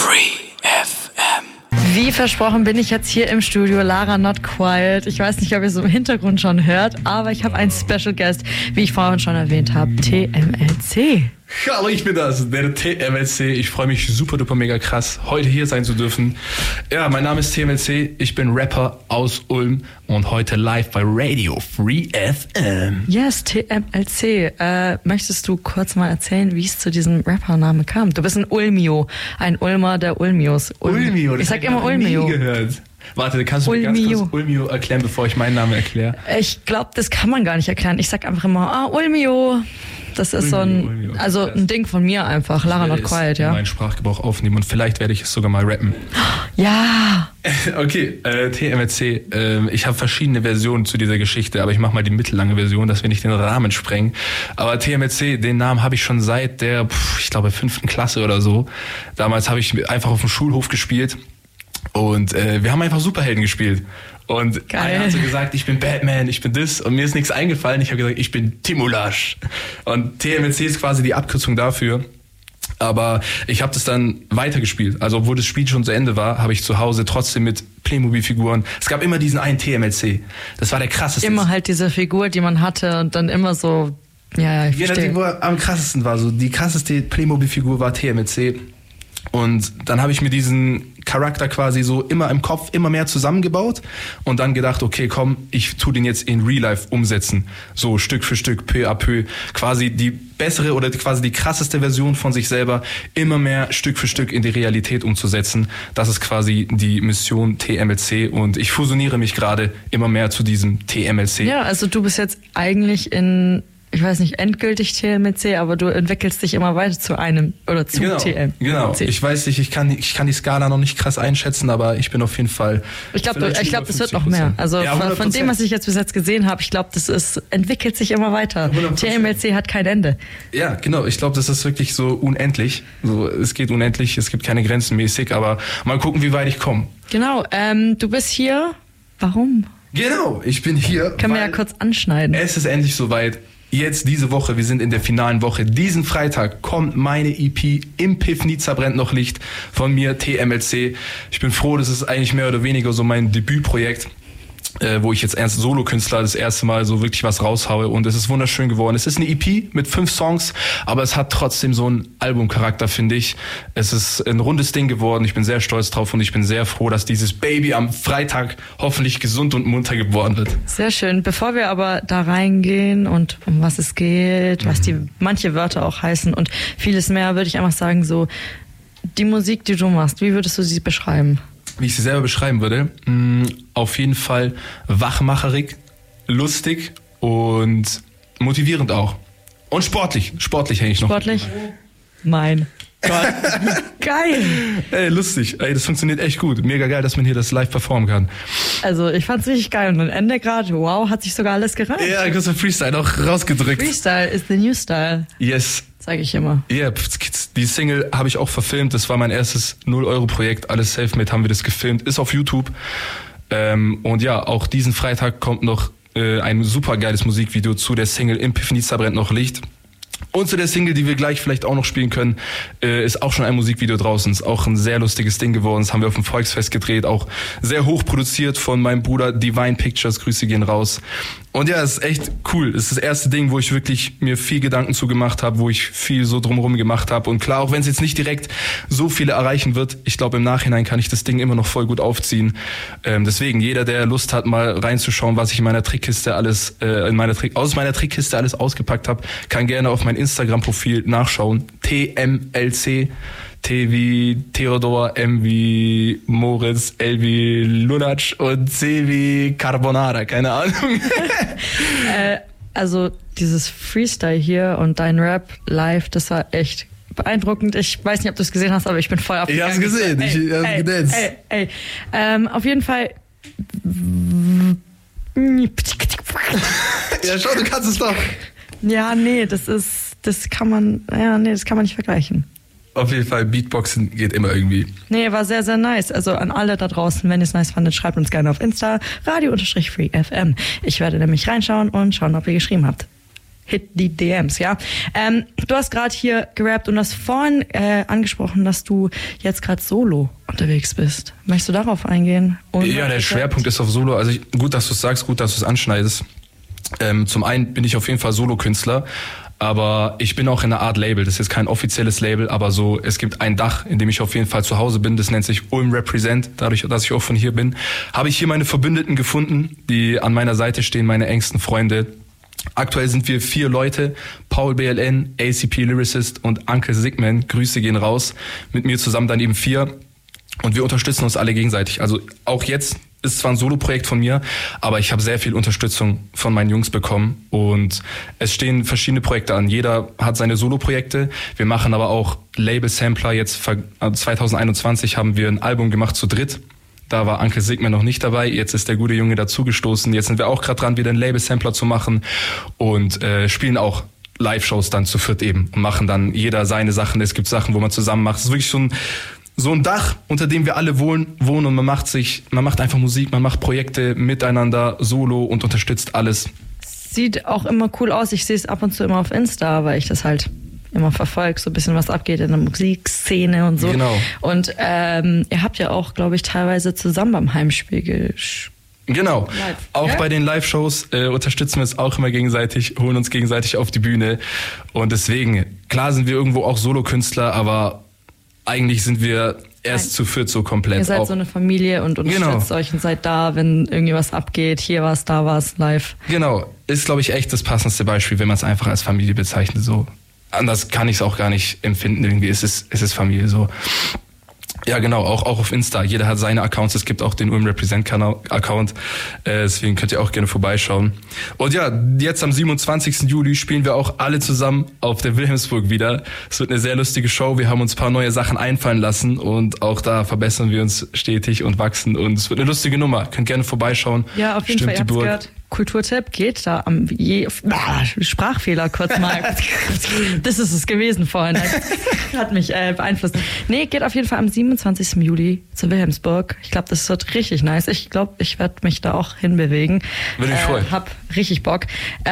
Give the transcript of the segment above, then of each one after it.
Free FM. Wie versprochen bin ich jetzt hier im Studio, Lara Not Quiet. Ich weiß nicht, ob ihr es im Hintergrund schon hört, aber ich habe einen Special Guest, wie ich vorhin schon erwähnt habe, TMLC. Hallo, ich bin das, der TMLC. Ich freue mich super duper mega krass, heute hier sein zu dürfen. Ja, mein Name ist TMLC, ich bin Rapper aus Ulm und heute live bei Radio Free FM. Yes, TMLC. Möchtest du kurz mal erzählen, wie es zu diesem Rappernamen kam? Du bist ein Ulmio, ein Ulmer der Ulmios. Ulmio, das ich sag immer Ulmio. Nie gehört. Warte, kannst du mir ganz kurz Ulmio erklären, bevor ich meinen Namen erkläre? Ich glaube, das kann man gar nicht erklären. Ich sag einfach immer, Ulmio. Das ist Ulmio, also ein Ding von mir einfach. Lara Not Quiet, ja. Meinen Sprachgebrauch aufnehmen und vielleicht werde ich es sogar mal rappen. Ja. Okay, TMLC, ich habe verschiedene Versionen zu dieser Geschichte, aber ich mache mal die mittellange Version, dass wir nicht den Rahmen sprengen. Aber TMLC, den Namen habe ich schon seit der, ich glaube, 5. Klasse oder so. Damals habe ich einfach auf dem Schulhof gespielt und wir haben einfach Superhelden gespielt. Und geil. Einer hat so gesagt, ich bin Batman, ich bin das. Und mir ist nichts eingefallen. Ich habe gesagt, ich bin Timulash. Und TMLC ist quasi die Abkürzung dafür. Aber ich habe das dann weitergespielt. Also obwohl das Spiel schon zu Ende war, habe ich zu Hause trotzdem mit Playmobil-Figuren. Es gab immer diesen einen TMLC. Das war der krasseste. Immer halt diese Figur, die man hatte und dann immer so, ja, ich verstehe. Die, wo am krassesten war, so die krasseste Playmobil-Figur war TMLC. Und dann habe ich mir diesen Charakter quasi so immer im Kopf immer mehr zusammengebaut und dann gedacht, okay, komm, ich tu den jetzt in Real Life umsetzen. So Stück für Stück, peu à peu. Quasi die bessere oder quasi die krasseste Version von sich selber immer mehr Stück für Stück in die Realität umzusetzen. Das ist quasi die Mission TMLC und ich fusioniere mich gerade immer mehr zu diesem TMLC. Ja, also du bist jetzt eigentlich ich weiß nicht, endgültig TMLC, aber du entwickelst dich immer weiter zu einem oder zu TMLC. Genau. Ich weiß nicht, ich kann die Skala noch nicht krass einschätzen, aber ich bin auf jeden Fall. Ich glaube, das wird noch mehr. Also ja, von dem, was ich jetzt bis jetzt gesehen habe, ich glaube, entwickelt sich immer weiter. 100%. TMLC hat kein Ende. Ja, genau. Ich glaube, das ist wirklich so unendlich. So, es geht unendlich, es gibt keine Grenzen mäßig, aber mal gucken, wie weit ich komme. Genau. Du bist hier. Warum? Genau, ich bin hier. Können wir ja kurz anschneiden. Es ist endlich soweit. Jetzt diese Woche, wir sind in der finalen Woche. Diesen Freitag kommt meine EP Im Pivnica brennt noch Licht von mir, TMLC. Ich bin froh, das ist eigentlich mehr oder weniger so mein Debütprojekt, wo ich jetzt als Solokünstler das erste Mal so wirklich was raushaue und es ist wunderschön geworden. Es ist eine EP mit 5 Songs, aber es hat trotzdem so einen Albumcharakter, finde ich. Es ist ein rundes Ding geworden, ich bin sehr stolz drauf und ich bin sehr froh, dass dieses Baby am Freitag hoffentlich gesund und munter geboren wird. Sehr schön. Bevor wir aber da reingehen und um was es geht, was manche Wörter auch heißen und vieles mehr, würde ich einfach sagen, so die Musik, die du machst, wie würdest du sie beschreiben? Wie ich sie selber beschreiben würde, auf jeden Fall wachmacherig, lustig und motivierend auch. Und sportlich hänge ich noch. Sportlich? Mein Gott. Geil. Ey, lustig. Ey, das funktioniert echt gut. Mega geil, dass man hier das live performen kann. Also ich fand's richtig geil und am Ende gerade, wow, hat sich sogar alles gereimt. Ja, großer Freestyle auch rausgedrückt. Freestyle is the new style. Yes. Sag ich immer. Ja, yeah, die Single habe ich auch verfilmt. Das war mein erstes 0-Euro-Projekt. Alles selfmade haben wir das gefilmt. Ist auf YouTube. Und ja, auch diesen Freitag kommt noch ein super geiles Musikvideo zu der Single Im Pivnica brennt noch Licht. Und zu der Single, die wir gleich vielleicht auch noch spielen können, ist auch schon ein Musikvideo draußen. Ist auch ein sehr lustiges Ding geworden. Das haben wir auf dem Volksfest gedreht. Auch sehr hoch produziert von meinem Bruder Divine Pictures. Grüße gehen raus. Und ja, es ist echt cool. Es ist das erste Ding, wo ich wirklich mir viel Gedanken zu gemacht habe, wo ich viel so drumherum gemacht habe. Und klar, auch wenn es jetzt nicht direkt so viele erreichen wird, ich glaube, im Nachhinein kann ich das Ding immer noch voll gut aufziehen. Deswegen, jeder, der Lust hat, mal reinzuschauen, was ich in meiner Trickkiste alles, aus meiner Trickkiste alles ausgepackt habe, kann gerne auf mein Instagram-Profil nachschauen. TMLC. T wie Theodor, M wie Moritz, L wie Lunatsch und C wie Carbonara, keine Ahnung. Also dieses Freestyle hier und dein Rap live, das war echt beeindruckend. Ich weiß nicht, ob du es gesehen hast, aber ich bin voll abgegangen. Ich hab's gesehen, ich hab's gedanced. Auf jeden Fall. Ja, schau, du kannst es doch. Ja, nee, das kann man nicht vergleichen. Auf jeden Fall, Beatboxen geht immer irgendwie. Nee, war sehr, sehr nice. Also an alle da draußen, wenn ihr es nice fandet, schreibt uns gerne auf Insta, radio_freefm. Ich werde nämlich reinschauen und schauen, ob ihr geschrieben habt. hit die DMs, ja. Du hast gerade hier gerappt und hast vorhin angesprochen, dass du jetzt gerade solo unterwegs bist. Möchtest du darauf eingehen? Ja, der Schwerpunkt ist auf Solo. Also gut, dass du es sagst, gut, dass du es anschneidest. Zum einen bin ich auf jeden Fall Solokünstler, aber ich bin auch in einer Art Label. Das ist jetzt kein offizielles Label, aber so, es gibt ein Dach, in dem ich auf jeden Fall zu Hause bin. Das nennt sich Ulm Represent. Dadurch, dass ich auch von hier bin, habe ich hier meine Verbündeten gefunden, die an meiner Seite stehen, meine engsten Freunde. Aktuell sind wir 4 Leute, Paul BLN, ACP Lyricist und Uncle Sigman. Grüße gehen raus. Mit mir zusammen dann eben 4. Und wir unterstützen uns alle gegenseitig. Also auch jetzt ist zwar ein Solo-Projekt von mir, aber ich habe sehr viel Unterstützung von meinen Jungs bekommen. Und es stehen verschiedene Projekte an. Jeder hat seine Solo-Projekte. Wir machen aber auch Label-Sampler. Jetzt 2021 haben wir ein Album gemacht zu dritt. Da war Uncle Sigman noch nicht dabei. Jetzt ist der gute Junge dazugestoßen. Jetzt sind wir auch gerade dran, wieder einen Label-Sampler zu machen und spielen auch Live-Shows dann zu viert eben und machen dann jeder seine Sachen. Es gibt Sachen, wo man zusammen macht. Es ist wirklich so ein Dach, unter dem wir alle wohnen und man macht einfach Musik, man macht Projekte miteinander, solo und unterstützt alles. Sieht auch immer cool aus. Ich sehe es ab und zu immer auf Insta, weil ich das halt immer verfolge, so ein bisschen was abgeht in der Musikszene und so. Genau. Und ihr habt ja auch, glaube ich, teilweise zusammen beim Heimspiel Genau. Live. Auch Ja? bei den Live-Shows unterstützen wir uns auch immer gegenseitig, holen uns gegenseitig auf die Bühne. Und deswegen, klar sind wir irgendwo auch Solokünstler, aber eigentlich sind wir erst zu viert so komplett. Ihr seid auch so eine Familie und unterstützt euch und seid da, wenn irgendwie was abgeht. Hier was, da was, live. Genau. Ist, glaube ich, echt das passendste Beispiel, wenn man es einfach als Familie bezeichnet. So. Anders kann ich es auch gar nicht empfinden. Irgendwie ist es Familie so. Ja, genau, auch auf Insta. Jeder hat seine Accounts. Es gibt auch den Ulm Represent Account. Deswegen könnt ihr auch gerne vorbeischauen. Und ja, jetzt am 27. Juli spielen wir auch alle zusammen auf der Wilhelmsburg wieder. Es wird eine sehr lustige Show. Wir haben uns ein paar neue Sachen einfallen lassen und auch da verbessern wir uns stetig und wachsen. Und es wird eine lustige Nummer. Könnt gerne vorbeischauen. Ja, auf jeden Stimmt, Fall, ihr habt's gehört. Kulturtipp geht da am Sprachfehler kurz mal. Das ist es gewesen vorhin. Hat mich beeinflusst. Nee, geht auf jeden Fall am 27. Juli zu Wilhelmsburg. Ich glaube, das wird richtig nice. Ich glaube, ich werde mich da auch hinbewegen. Würde mich freuen. Hab richtig Bock.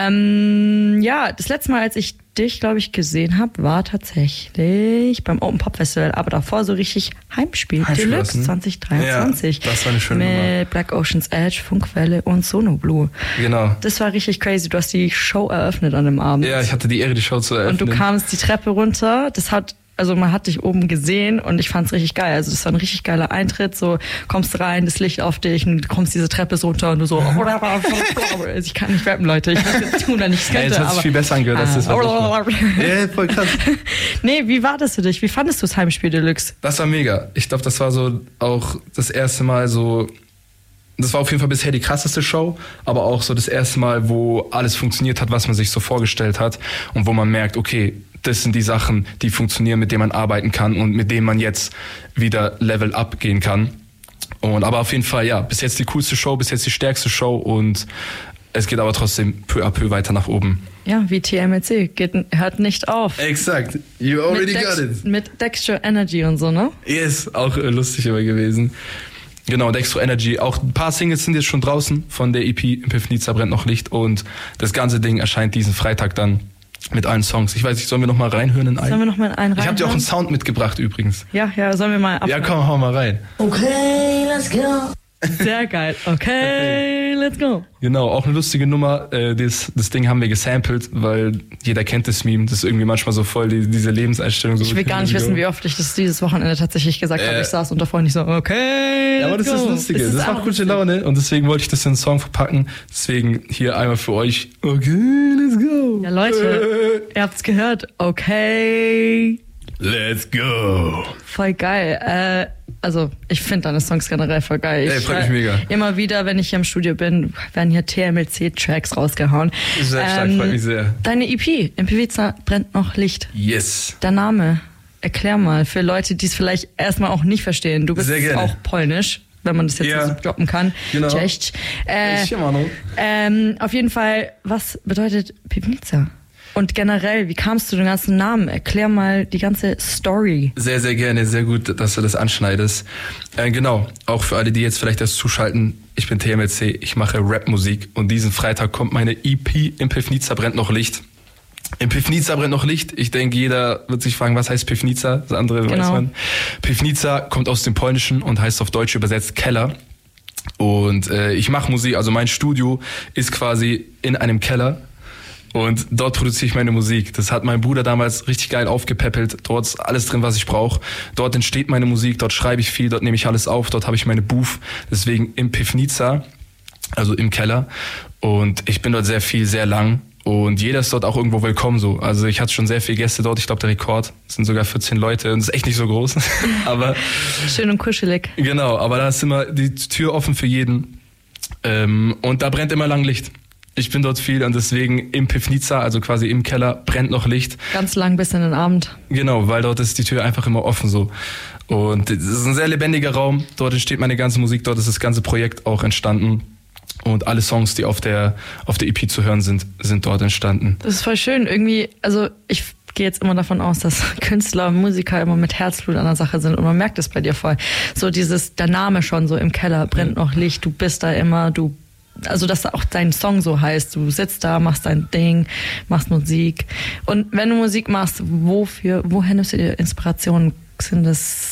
Ja, das letzte Mal, als ich dich, glaube ich, gesehen habe, war tatsächlich beim Open Pop Festival, aber davor so richtig Heimspiel Deluxe 2023. Ja, das war eine schöne Nummer. Mit Black Ocean's Edge, Funkwelle und Sono Blue. Genau. Das war richtig crazy. Du hast die Show eröffnet an dem Abend. Ja, ich hatte die Ehre, die Show zu eröffnen. Und du kamst die Treppe runter. Also man hat dich oben gesehen und ich fand's richtig geil. Also das war ein richtig geiler Eintritt. So kommst rein, das Licht auf dich und du kommst diese Treppe so runter und du so. Ich kann nicht rappen, Leute. Ich weiß jetzt tun, wenn ich es könnte. Jetzt hat sich viel besser angehört. Das ist ja, voll krass. Nee, wie war das für dich? Wie fandest du das Heimspiel Deluxe? Das war mega. Ich glaube, das war so auch das erste Mal so. Das war auf jeden Fall bisher die krasseste Show, aber auch so das erste Mal, wo alles funktioniert hat, was man sich so vorgestellt hat und wo man merkt, okay, das sind die Sachen, die funktionieren, mit denen man arbeiten kann und mit denen man jetzt wieder Level up gehen kann. Aber auf jeden Fall, ja, bis jetzt die coolste Show, bis jetzt die stärkste Show und es geht aber trotzdem peu à peu weiter nach oben. Ja, wie TMLC, hört nicht auf. Exakt, you already got it. Mit Dextro Energy und so, ne? Yes, auch lustig immer gewesen. Genau, Dextro Energy. Auch ein paar Singles sind jetzt schon draußen von der EP Im Pivnitzer brennt noch Licht und das ganze Ding erscheint diesen Freitag dann mit allen Songs. Ich weiß nicht, sollen wir noch mal reinhören in einen? Sollen wir noch mal in einen reinhören? Ich habe dir auch einen Sound mitgebracht übrigens. Ja, sollen wir mal abhören? Ja, komm, hau mal rein. Okay, let's go. Sehr geil. Okay, let's go. Genau, auch eine lustige Nummer. Das Ding haben wir gesampelt, weil jeder kennt das Meme. Das ist irgendwie manchmal so voll diese Lebenseinstellung. So ich will gar nicht wissen, wie oft ich das dieses Wochenende tatsächlich gesagt habe. Ich saß unter Freunden nicht so, okay, ja, aber das let's ist go. lustig. Das macht gute Laune und deswegen wollte ich das in einen Song verpacken. Deswegen hier einmal für euch. Okay, let's go. Ja, Leute, ihr habt's gehört. Okay. Let's go. Voll geil. Also ich finde deine Songs generell voll geil. Ey, freut mich mega. Immer wieder, wenn ich hier im Studio bin, werden hier TMLC-Tracks rausgehauen. Sehr stark, freut mich sehr. Deine EP, Im Pivnitzer brennt noch Licht. Yes. Der Name, erklär mal für Leute, die es vielleicht erstmal auch nicht verstehen. Du bist auch polnisch, wenn man das jetzt so droppen kann. Genau. Cześć. Auf jeden Fall, was bedeutet Pivnica? Und generell, wie kamst du den ganzen Namen? Erklär mal die ganze Story. Sehr, sehr gerne. Sehr gut, dass du das anschneidest. Genau, auch für alle, die jetzt vielleicht erst zuschalten. Ich bin TMLC, ich mache Rapmusik und diesen Freitag kommt meine EP Im Pivnitzer brennt noch Licht. In Pivnica brennt noch Licht. Ich denke, jeder wird sich fragen, was heißt Pivnica? Das andere weiß man. Pivnica kommt aus dem Polnischen und heißt auf Deutsch übersetzt Keller. Und ich mache Musik, also mein Studio ist quasi in einem Keller. Und dort produziere ich meine Musik. Das hat mein Bruder damals richtig geil aufgepäppelt. Dort ist alles drin, was ich brauche. Dort entsteht meine Musik, dort schreibe ich viel, dort nehme ich alles auf, dort habe ich meine Booth. Deswegen im Pivnica, also im Keller. Und ich bin dort sehr viel, sehr lang. Und jeder ist dort auch irgendwo willkommen so. Also ich hatte schon sehr viele Gäste dort. Ich glaube, der Rekord sind sogar 14 Leute. Und das ist echt nicht so groß. Aber schön und kuschelig. Genau, aber da ist immer die Tür offen für jeden. Und da brennt immer lang Licht. Ich bin dort viel und deswegen im Pivnica, also quasi im Keller, brennt noch Licht. Ganz lang bis in den Abend. Genau, weil dort ist die Tür einfach immer offen so. Und es ist ein sehr lebendiger Raum. Dort entsteht meine ganze Musik, dort ist das ganze Projekt auch entstanden. Und alle Songs, die auf der EP zu hören sind dort entstanden. Das ist voll schön. Irgendwie, also ich gehe jetzt immer davon aus, dass Künstler, Musiker immer mit Herzblut an der Sache sind und man merkt es bei dir voll. So der Name schon so im Keller, brennt noch Licht, du bist da immer, also dass auch dein Song so heißt, du sitzt da, machst dein Ding, machst Musik. Und wenn du Musik machst, woher nimmst du dir Inspirationen? Sind es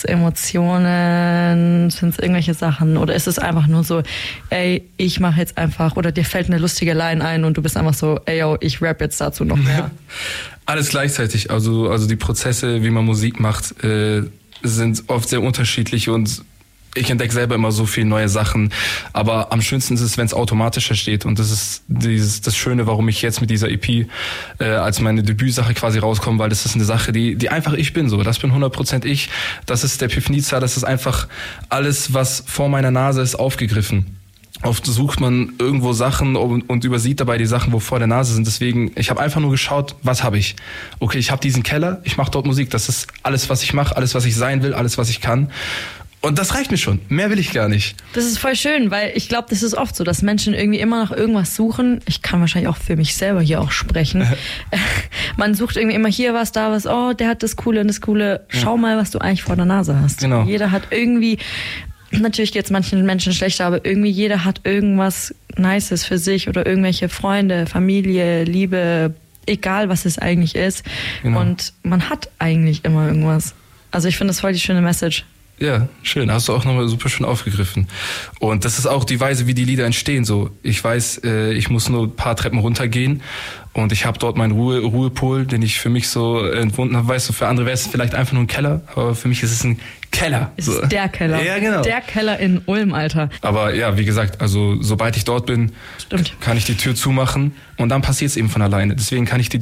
Emotionen? Sind es irgendwelche Sachen? Oder ist es einfach nur so, ey, ich mache jetzt einfach, oder dir fällt eine lustige Line ein und du bist einfach so, ey, yo, ich rap jetzt dazu noch mehr? Alles gleichzeitig. Also die Prozesse, wie man Musik macht, sind oft sehr unterschiedlich und ich entdecke selber immer so viele neue Sachen, aber am schönsten ist es, wenn es automatischer steht und das ist das Schöne, warum ich jetzt mit dieser EP als meine Debütsache quasi rauskomme, weil das ist eine Sache, die einfach ich bin so, das bin 100% ich, das ist der Pivnica, das ist einfach alles, was vor meiner Nase ist, aufgegriffen. Oft sucht man irgendwo Sachen und übersieht dabei die Sachen, wo vor der Nase sind. Deswegen, ich habe einfach nur geschaut, was habe ich? Okay, ich habe diesen Keller, ich mache dort Musik, das ist alles, was ich mache, alles, was ich sein will, alles, was ich kann. Und das reicht mir schon. Mehr will ich gar nicht. Das ist voll schön, weil ich glaube, das ist oft so, dass Menschen irgendwie immer nach irgendwas suchen. Ich kann wahrscheinlich auch für mich selber hier auch sprechen. Man sucht irgendwie immer hier was, da was. Oh, der hat das Coole und das Coole. Schau mal, was du eigentlich vor der Nase hast. Genau. Jeder hat irgendwie, natürlich geht es manchen Menschen schlechter, aber irgendwie jeder hat irgendwas Nices für sich oder irgendwelche Freunde, Familie, Liebe, egal was es eigentlich ist. Genau. Und man hat eigentlich immer irgendwas. Also ich finde das voll die schöne Message. Ja, schön. Hast du auch nochmal super schön aufgegriffen. Und das ist auch die Weise, wie die Lieder entstehen. So, ich weiß, ich muss nur ein paar Treppen runtergehen und ich habe dort meinen Ruhepol, den ich für mich so entwunden habe. Weißt du, für andere wäre es vielleicht einfach nur ein Keller, aber für mich ist es ein Keller. Es ist der Keller. Ja, genau. Der Keller in Ulm, Alter. Aber ja, wie gesagt, also sobald ich dort bin, kann ich die Tür zumachen und dann passiert es eben von alleine. Deswegen kann ich dir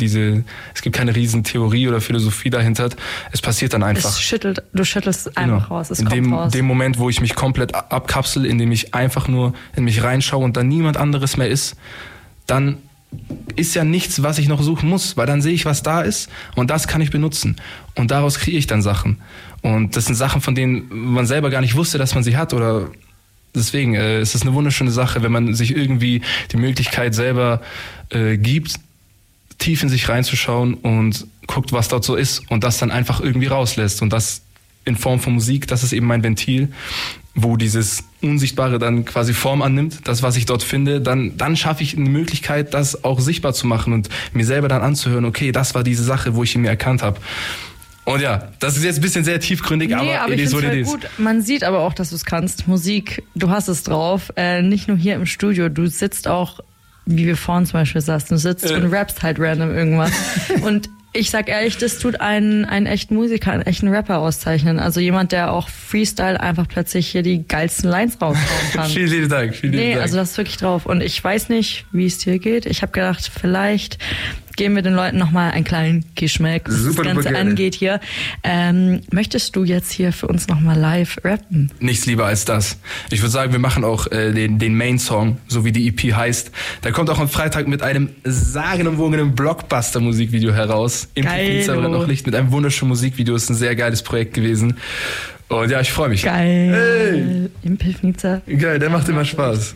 es gibt keine riesen Theorie oder Philosophie dahinter. Es passiert dann einfach. Du schüttelst einfach raus, es kommt raus. In dem Moment, wo ich mich komplett abkapsel, in dem ich einfach nur in mich reinschaue und dann niemand anderes mehr ist, dann ist ja nichts, was ich noch suchen muss, weil dann sehe ich, was da ist und das kann ich benutzen. Und daraus kreiere ich dann Sachen. Und das sind Sachen, von denen man selber gar nicht wusste, dass man sie hat oder deswegen ist es eine wunderschöne Sache, wenn man sich irgendwie die Möglichkeit selber gibt, tief in sich reinzuschauen und guckt, was dort so ist und das dann einfach irgendwie rauslässt und das in Form von Musik, das ist eben mein Ventil, wo dieses Unsichtbare dann quasi Form annimmt, das, was ich dort finde, dann schaffe ich eine Möglichkeit, das auch sichtbar zu machen und mir selber dann anzuhören, okay, das war diese Sache, wo ich in mir erkannt habe. Und ja, das ist jetzt ein bisschen sehr tiefgründig, aber ich finde es voll gut. Man sieht aber auch, dass du es kannst. Musik, du hast es drauf. Nicht nur hier im Studio, du sitzt auch, wie wir vorhin zum Beispiel saßen, du sitzt und rappst halt random irgendwas. Und ich sag ehrlich, das tut einen echten Musiker, einen echten Rapper auszeichnen. Also jemand, der auch Freestyle einfach plötzlich hier die geilsten Lines raushauen kann. Vielen lieben Dank. Also das ist wirklich drauf. Und ich weiß nicht, wie es dir geht. Ich habe gedacht, vielleicht geben wir den Leuten nochmal einen kleinen Geschmack, was das Ganze angeht hier. Möchtest du jetzt hier für uns nochmal live rappen? Nichts lieber als das. Ich würde sagen, wir machen auch den Main-Song, so wie die EP heißt. Der kommt auch am Freitag mit einem sagenumwogenen Blockbuster-Musikvideo heraus. Im Pivnica brennt noch Licht mit einem wunderschönen Musikvideo. Ist ein sehr geiles Projekt gewesen. Und ja, ich freue mich. Geil. Hey. Im Pivnica. Geil, der macht immer Spaß.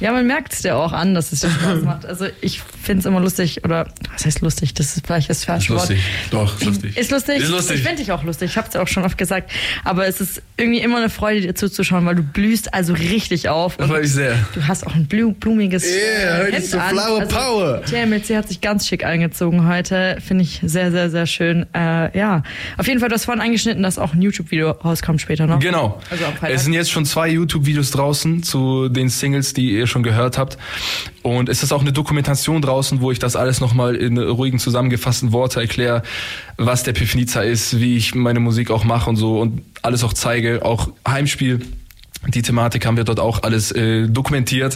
Ja, man merkt es dir auch an, dass es dir Spaß macht. Also ich finde es immer lustig, oder was heißt lustig? Das ist vielleicht das falsche Wort. Lustig. Doch, lustig. Ist lustig? Ist lustig. Ich finde dich auch lustig, ich habe es ja auch schon oft gesagt. Aber es ist irgendwie immer eine Freude, dir zuzuschauen, weil du blühst also richtig auf. Das freut mich sehr. Du hast auch ein blumiges heute Hemd ist so an. Flower Power. TMLC hat sich ganz schick angezogen heute. Finde ich sehr, sehr, sehr schön. Ja, auf jeden Fall, du hast vorhin angeschnitten, dass auch ein YouTube-Video rauskommt später noch. Genau. Also am Freitag. Es sind jetzt schon 2 YouTube-Videos draußen zu den Singles, die ihr schon gehört habt. Und es ist auch eine Dokumentation draußen, wo ich das alles nochmal in ruhigen, zusammengefassten Worte erkläre, was der Pivnica ist, wie ich meine Musik auch mache und so und alles auch zeige. Auch Heimspiel, die Thematik haben wir dort auch alles dokumentiert.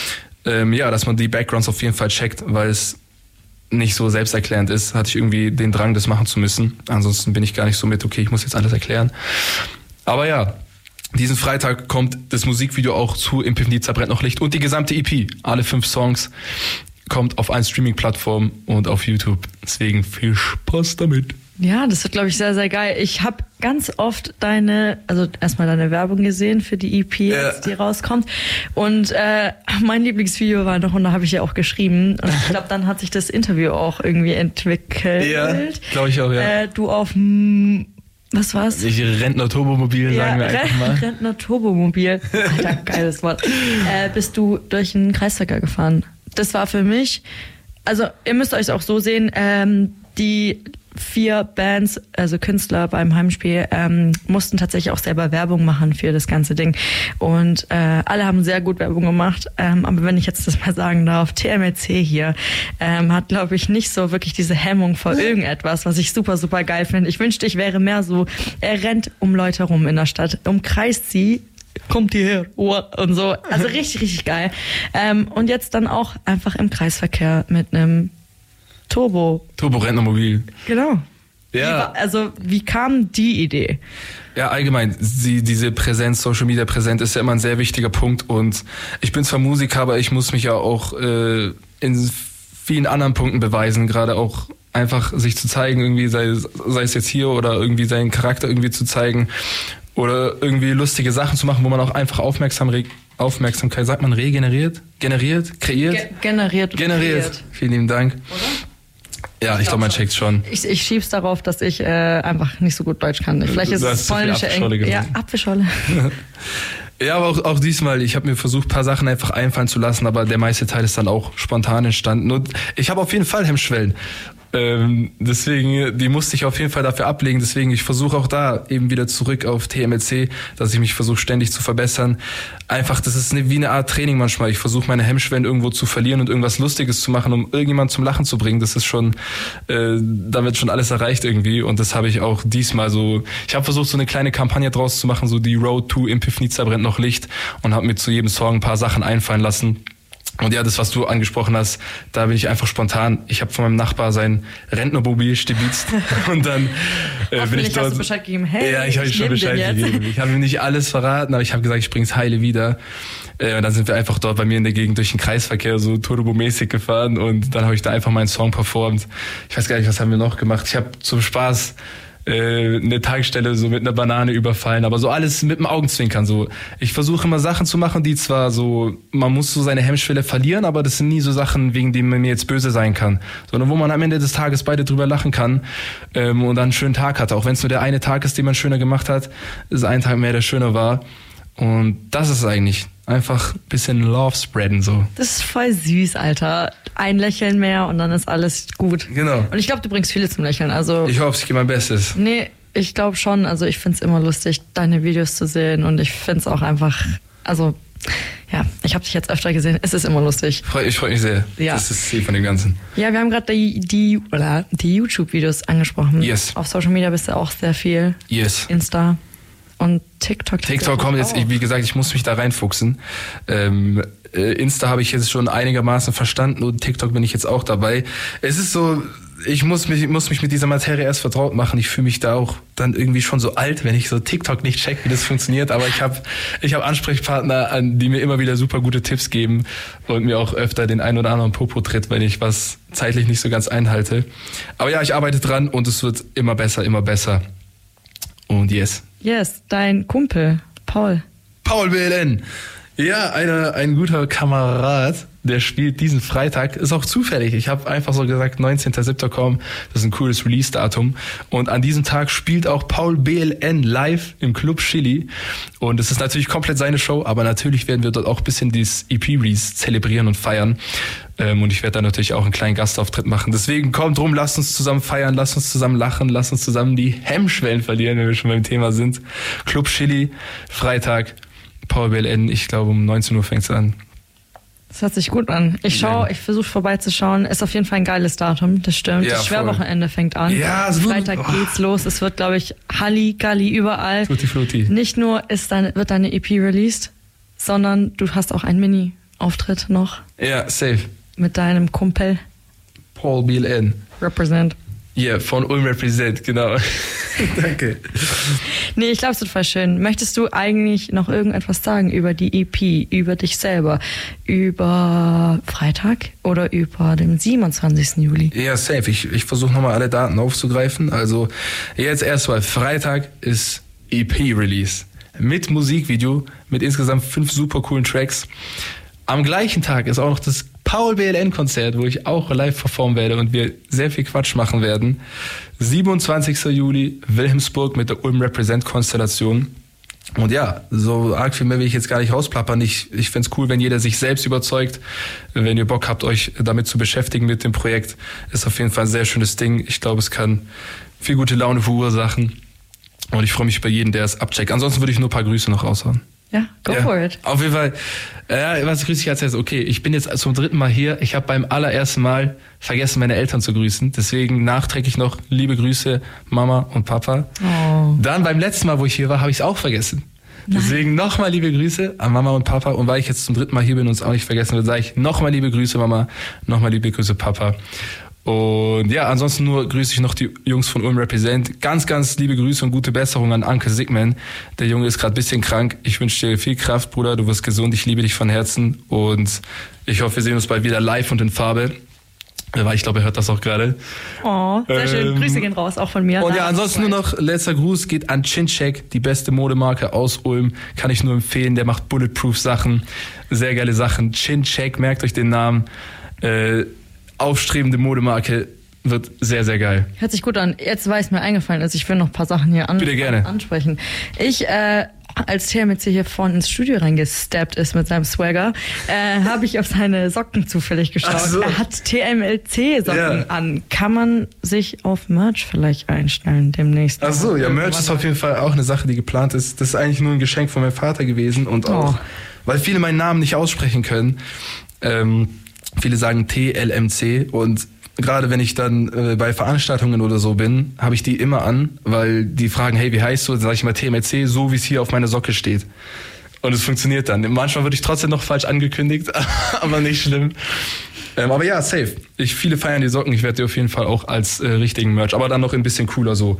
Ja, dass man die Backgrounds auf jeden Fall checkt, weil es nicht so selbsterklärend ist, hatte ich irgendwie den Drang, das machen zu müssen. Ansonsten bin ich gar nicht so mit, okay, ich muss jetzt alles erklären. Aber ja, diesen Freitag kommt das Musikvideo auch zu Im Pivnica brennt noch Licht und die gesamte EP, alle 5 Songs, kommt auf allen Streaming-Plattformen und auf YouTube. Deswegen viel Spaß damit. Ja, das wird, glaube ich, sehr, sehr geil. Ich habe ganz oft erstmal deine Werbung gesehen für die EP, die rauskommt. Und mein Lieblingsvideo war noch, und da habe ich ja auch geschrieben. Und ich glaube, dann hat sich das Interview auch irgendwie entwickelt. Ja, glaube ich auch, ja. Du auf, was war's? Rentner Turbomobil, sagen wir einfach mal. Rentner Turbomobil. Alter, geiles Wort. Bist du durch einen Kreisverkehr gefahren. Das war für mich, also ihr müsst euch auch so sehen, die 4 Bands, also Künstler beim Heimspiel, mussten tatsächlich auch selber Werbung machen für das ganze Ding. Und alle haben sehr gut Werbung gemacht. Aber wenn ich jetzt das mal sagen darf, TMLC hier hat, glaube ich, nicht so wirklich diese Hemmung vor irgendetwas, was ich super, super geil finde. Ich wünschte, ich wäre mehr so, er rennt um Leute rum in der Stadt, umkreist sie, kommt hierher und so. Also richtig, richtig geil. Und jetzt dann auch einfach im Kreisverkehr mit einem Turbo-Rentnermobil. Genau. Ja. Wie kam die Idee? Ja, allgemein, diese Präsenz, Social Media Präsenz ist ja immer ein sehr wichtiger Punkt und ich bin zwar Musiker, aber ich muss mich ja auch in vielen anderen Punkten beweisen, gerade auch einfach sich zu zeigen, irgendwie sei es jetzt hier oder irgendwie seinen Charakter irgendwie zu zeigen oder irgendwie lustige Sachen zu machen, wo man auch einfach Aufmerksamkeit, sagt man regeneriert? Generiert? Kreiert? Generiert. Vielen lieben Dank. Oder? Ja, ich glaube, man checkt's schon. Ich schieb's darauf, dass ich einfach nicht so gut Deutsch kann. Vielleicht ist es polnische Englisch. Ja, Apfelschorle. Ja, aber auch diesmal, ich habe mir versucht, ein paar Sachen einfach einfallen zu lassen, aber der meiste Teil ist dann auch spontan entstanden. Und ich habe auf jeden Fall Hemmschwellen. Deswegen, die musste ich auf jeden Fall dafür ablegen. Deswegen, ich versuche auch da eben wieder zurück auf TMLC, dass ich mich versuche ständig zu verbessern. Einfach, das ist wie eine Art Training manchmal. Ich versuche meine Hemmschwellen irgendwo zu verlieren und irgendwas Lustiges zu machen, um irgendjemanden zum Lachen zu bringen. Das ist schon, damit schon alles erreicht irgendwie. Und das habe ich auch diesmal so. Ich habe versucht, so eine kleine Kampagne draus zu machen, so die Road to Im Pivnica brennt noch Licht, und habe mir zu jedem Song ein paar Sachen einfallen lassen. Und ja, das, was du angesprochen hast, da bin ich einfach spontan. Ich habe von meinem Nachbar sein Rentnermobil stibitzt und dann bin ich dort. Hast du Bescheid gegeben? Hey, ja, ich habe schon Bescheid gegeben. Ich habe ihm nicht alles verraten, aber ich habe gesagt, ich bring's heile wieder. Und dann sind wir einfach dort bei mir in der Gegend durch den Kreisverkehr so turbomäßig gefahren und dann habe ich da einfach meinen Song performt. Ich weiß gar nicht, was haben wir noch gemacht. Ich habe zum Spaß eine Tankstelle so mit einer Banane überfallen, aber so alles mit dem Augenzwinkern so. Ich versuche immer Sachen zu machen, die zwar so, man muss so seine Hemmschwelle verlieren, aber das sind nie so Sachen, wegen denen man mir jetzt böse sein kann, sondern wo man am Ende des Tages beide drüber lachen kann und dann einen schönen Tag hatte, auch wenn es nur der eine Tag ist, den man schöner gemacht hat, ist ein Tag mehr, der schöner war. Und das ist eigentlich einfach ein bisschen Love spreaden so. Das ist voll süß, Alter. Ein Lächeln mehr und dann ist alles gut. Genau. Und ich glaube, du bringst viele zum Lächeln. Also ich hoffe, ich gebe mein Bestes. Nee, ich glaube schon. Also ich find's immer lustig, deine Videos zu sehen und ich find's auch einfach, also ja, ich habe dich jetzt öfter gesehen. Es ist immer lustig. Ich freue mich sehr. Ja. Das ist das Ziel von dem Ganzen. Ja, wir haben gerade die YouTube-Videos angesprochen. Yes. Auf Social Media bist du auch sehr viel. Yes. Insta. Und TikTok kommt jetzt, wie gesagt, ich muss mich da reinfuchsen. Insta habe ich jetzt schon einigermaßen verstanden und TikTok bin ich jetzt auch dabei. Es ist so, ich muss mich mit dieser Materie erst vertraut machen. Ich fühle mich da auch dann irgendwie schon so alt, wenn ich so TikTok nicht check, wie das funktioniert. Aber ich hab Ansprechpartner, die mir immer wieder super gute Tipps geben und mir auch öfter den ein oder anderen Popo tritt, wenn ich was zeitlich nicht so ganz einhalte. Aber ja, ich arbeite dran und es wird immer besser, immer besser. Und yes. Yes, dein Kumpel, Paul. Paul BLN. Ja, ein guter Kamerad, der spielt diesen Freitag, ist auch zufällig. Ich habe einfach so gesagt, 19.07. kommen, das ist ein cooles Release-Datum. Und an diesem Tag spielt auch Paul BLN live im Club Chili. Und es ist natürlich komplett seine Show, aber natürlich werden wir dort auch ein bisschen dieses EP-Release zelebrieren und feiern. Und ich werde da natürlich auch einen kleinen Gastauftritt machen. Deswegen kommt rum, lasst uns zusammen feiern, lasst uns zusammen lachen, lasst uns zusammen die Hemmschwellen verlieren, wenn wir schon beim Thema sind. Club Chili, Freitag. Paul BLN, ich glaube um 19 Uhr fängt es an. Das hört sich gut an. Ich versuche vorbeizuschauen. Ist auf jeden Fall ein geiles Datum, das stimmt. Ja, das Schwerwochenende fängt an. Ja, Freitag geht's los. Es wird, glaube ich, Halligalli überall. Flutti. Nicht nur wird deine EP released, sondern du hast auch einen Mini-Auftritt noch. Ja, safe. Mit deinem Kumpel. Paul BLN. Represent. Ja, yeah, von Ulm Represent, genau. Danke. Nee, ich glaube, es wird voll schön. Möchtest du eigentlich noch irgendetwas sagen über die EP, über dich selber, über Freitag oder über den 27. Juli? Ja, safe. Ich versuche nochmal alle Daten aufzugreifen. Also jetzt erstmal, Freitag ist EP-Release mit Musikvideo, mit insgesamt 5 super coolen Tracks. Am gleichen Tag ist auch noch das Paul BLN-Konzert, wo ich auch live performen werde und wir sehr viel Quatsch machen werden. 27. Juli, Wilhelmsburg mit der Ulm Represent-Konstellation. Und ja, so arg viel mehr will ich jetzt gar nicht rausplappern. Ich find's cool, wenn jeder sich selbst überzeugt. Wenn ihr Bock habt, euch damit zu beschäftigen mit dem Projekt, ist auf jeden Fall ein sehr schönes Ding. Ich glaube, es kann viel gute Laune verursachen. Und ich freue mich über jeden, der es abcheckt. Ansonsten würde ich nur ein paar Grüße noch raushauen. Ja, go for it. Auf jeden Fall, was grüße ich als erstes? Okay, ich bin jetzt zum 3. Mal hier. Ich habe beim allerersten Mal vergessen, meine Eltern zu grüßen. Deswegen nachträglich noch liebe Grüße, Mama und Papa. Oh. Dann beim letzten Mal, wo ich hier war, habe ich es auch vergessen. Nein. Deswegen nochmal liebe Grüße an Mama und Papa. Und weil ich jetzt zum 3. Mal hier bin und es auch nicht vergessen wird, sage ich nochmal liebe Grüße, Mama, nochmal liebe Grüße, Papa. Und ja, ansonsten nur grüße ich noch die Jungs von Ulm Represent. Ganz, ganz liebe Grüße und gute Besserung an Anke Sigman. Der Junge ist gerade ein bisschen krank. Ich wünsche dir viel Kraft, Bruder. Du wirst gesund. Ich liebe dich von Herzen. Und ich hoffe, wir sehen uns bald wieder live und in Farbe. Weil ich glaube, er hört das auch gerade. Oh, sehr schön. Grüße gehen raus, auch von mir. Und ja, ansonsten nur noch letzter Gruß geht an Chincheck, die beste Modemarke aus Ulm. Kann ich nur empfehlen. Der macht Bulletproof Sachen. Sehr geile Sachen. Chincheck, merkt euch den Namen. Aufstrebende Modemarke, wird sehr, sehr geil. Hört sich gut an. Jetzt weiß mir eingefallen ist, ich will noch ein paar Sachen hier ansprechen. Ich, als TMC hier vorne ins Studio reingesteppt ist mit seinem Swagger, habe ich auf seine Socken zufällig geschaut. So. Er hat TMLC-Socken an. Kann man sich auf Merch vielleicht einstellen demnächst? Ach so, ja, Merch ist auf jeden Fall auch eine Sache, die geplant ist. Das ist eigentlich nur ein Geschenk von meinem Vater gewesen und auch, weil viele meinen Namen nicht aussprechen können, viele sagen TLMC und gerade wenn ich dann bei Veranstaltungen oder so bin, habe ich die immer an, weil die fragen, hey, wie heißt du? Dann sage ich mal TMLC, so wie es hier auf meiner Socke steht. Und es funktioniert dann. Manchmal würde ich trotzdem noch falsch angekündigt, aber nicht schlimm. Aber ja, safe. Viele feiern die Socken. Ich werde die auf jeden Fall auch als richtigen Merch, aber dann noch ein bisschen cooler so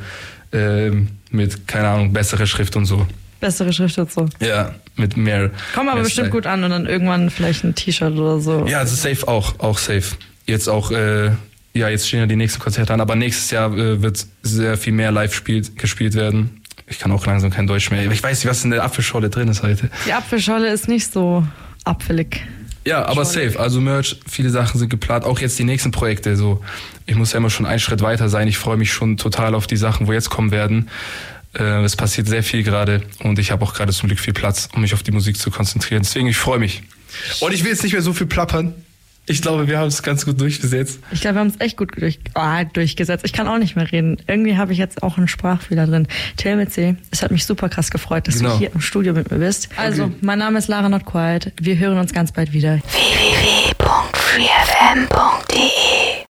mit, keine Ahnung, bessere Schrift und so. Bessere Schrift und so. Ja, mit mehr. Kommen aber bestimmt gut an und dann irgendwann vielleicht ein T-Shirt oder so. Ja, das ist safe auch safe. Jetzt auch, jetzt stehen ja die nächsten Konzerte an, aber nächstes Jahr wird sehr viel mehr live gespielt werden. Ich kann auch langsam kein Deutsch mehr. Ich weiß nicht, was in der Apfelscholle drin ist heute. Die Apfelscholle ist nicht so apfelig. Ja, aber safe. Also Merch, viele Sachen sind geplant. Auch jetzt die nächsten Projekte. So, ich muss ja immer schon einen Schritt weiter sein. Ich freue mich schon total auf die Sachen, wo jetzt kommen werden. Es passiert sehr viel gerade und ich habe auch gerade zum Glück viel Platz, um mich auf die Musik zu konzentrieren. Deswegen, ich freue mich. Und ich will jetzt nicht mehr so viel plappern. Ich glaube, wir haben es ganz gut durchgesetzt. Ich glaube, wir haben es echt gut durchgesetzt. Ich kann auch nicht mehr reden. Irgendwie habe ich jetzt auch einen Sprachfehler drin. TLMC, es hat mich super krass gefreut, dass du hier im Studio mit mir bist. Also, mein Name ist Lara Not Quiet. Wir hören uns ganz bald wieder. www.freefm.de